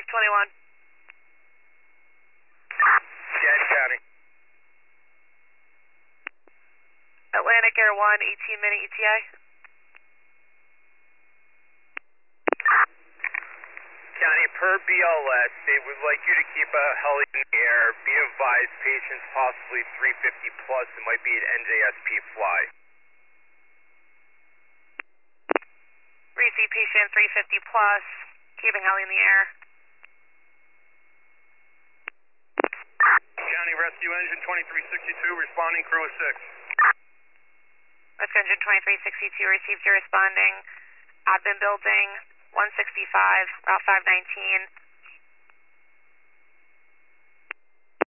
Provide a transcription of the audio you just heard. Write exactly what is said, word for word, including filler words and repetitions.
Chief twenty-one. Jen County. Atlantic Air one, eighteen minute E T A. County, per B L S, they would like you to keep a heli in the air. Be advised, patients possibly three fifty plus. It might be an N J S P fly. Receive patient three fifty plus, keeping heli in the air. County Rescue Engine twenty-three sixty-two, responding, crew of six. Rescue Engine twenty-three sixty-two received your responding. Admin building one sixty-five, Route five nineteen.